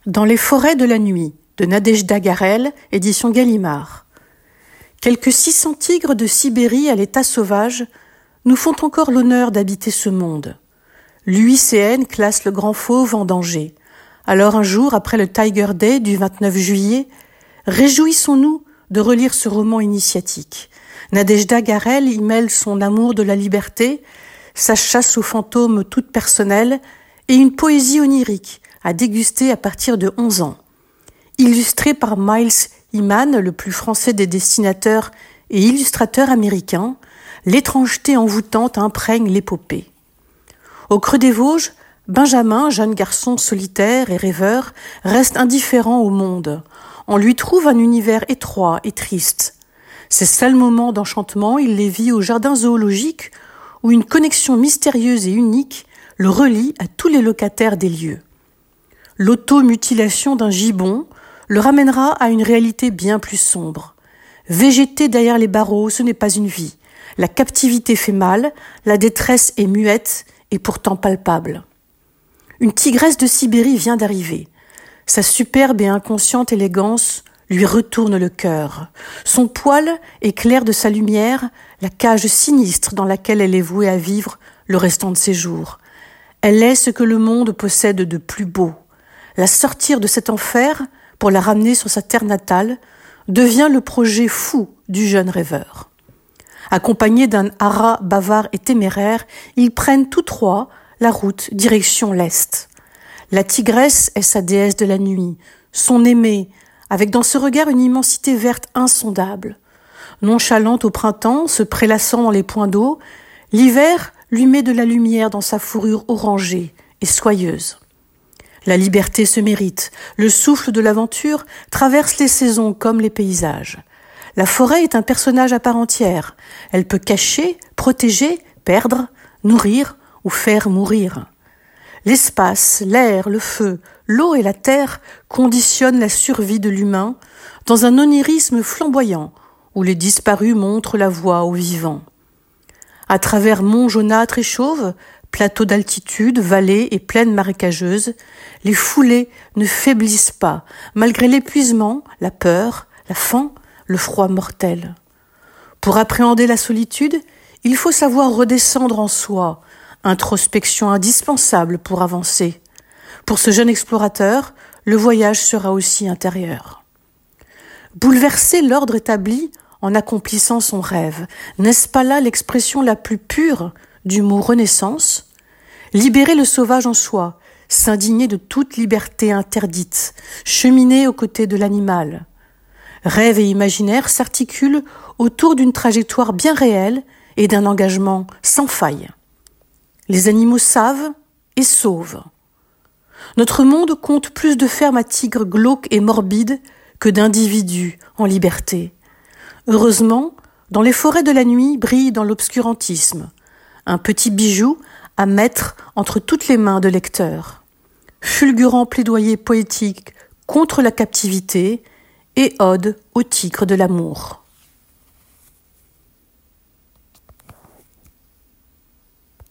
Dans les forêts de la nuit, de Nadejda Garel, édition Gallimard. Quelques 600 tigres de Sibérie à l'état sauvage nous font encore l'honneur d'habiter ce monde. L'UICN classe le grand fauve en danger. Alors un jour, après le Tiger Day du 29 juillet, réjouissons-nous de relire ce roman initiatique. Nadejda Garel y mêle son amour de la liberté, sa chasse aux fantômes toute personnelle et une poésie onirique à déguster à partir de 11 ans. Illustré par Miles Hyman, le plus français des dessinateurs et illustrateurs américains, l'étrangeté envoûtante imprègne l'épopée. Au creux des Vosges, Benjamin, jeune garçon solitaire et rêveur, reste indifférent au monde. On lui trouve un univers étroit et triste. Ses seuls moments d'enchantement, il les vit au jardin zoologique où une connexion mystérieuse et unique le relie à tous les locataires des lieux. L'automutilation d'un gibbon le ramènera à une réalité bien plus sombre. Végéter derrière les barreaux, ce n'est pas une vie. La captivité fait mal, la détresse est muette et pourtant palpable. Une tigresse de Sibérie vient d'arriver. Sa superbe et inconsciente élégance lui retourne le cœur. Son poil éclaire de sa lumière la cage sinistre dans laquelle elle est vouée à vivre le restant de ses jours. Elle est ce que le monde possède de plus beau. La sortir de cet enfer, pour la ramener sur sa terre natale, devient le projet fou du jeune rêveur. Accompagnés d'un hara bavard et téméraire, ils prennent tous trois la route direction l'Est. La tigresse est sa déesse de la nuit, son aimée, avec dans ce regard une immensité verte insondable. Nonchalante au printemps, se prélassant dans les points d'eau, l'hiver lui met de la lumière dans sa fourrure orangée et soyeuse. La liberté se mérite, le souffle de l'aventure traverse les saisons comme les paysages. La forêt est un personnage à part entière. Elle peut cacher, protéger, perdre, nourrir ou faire mourir. L'espace, l'air, le feu, l'eau et la terre conditionnent la survie de l'humain dans un onirisme flamboyant où les disparus montrent la voie aux vivants. À travers monts jaunâtres et chauves, plateaux d'altitude, vallées et plaines marécageuses, les foulées ne faiblissent pas, malgré l'épuisement, la peur, la faim, le froid mortel. Pour appréhender la solitude, il faut savoir redescendre en soi, introspection indispensable pour avancer. Pour ce jeune explorateur, le voyage sera aussi intérieur. Bouleverser l'ordre établi en accomplissant son rêve, n'est-ce pas là l'expression la plus pure du mot renaissance? Libérer le sauvage en soi, s'indigner de toute liberté interdite, cheminer aux côtés de l'animal. Rêve et imaginaire s'articulent autour d'une trajectoire bien réelle et d'un engagement sans faille. Les animaux savent et sauvent. Notre monde compte plus de fermes à tigres glauques et morbides que d'individus en liberté. Heureusement, dans les forêts de la nuit brille dans l'obscurantisme un petit bijou à mettre entre toutes les mains de lecteurs. Fulgurant plaidoyer poétique contre la captivité et ode au tigre de l'amour.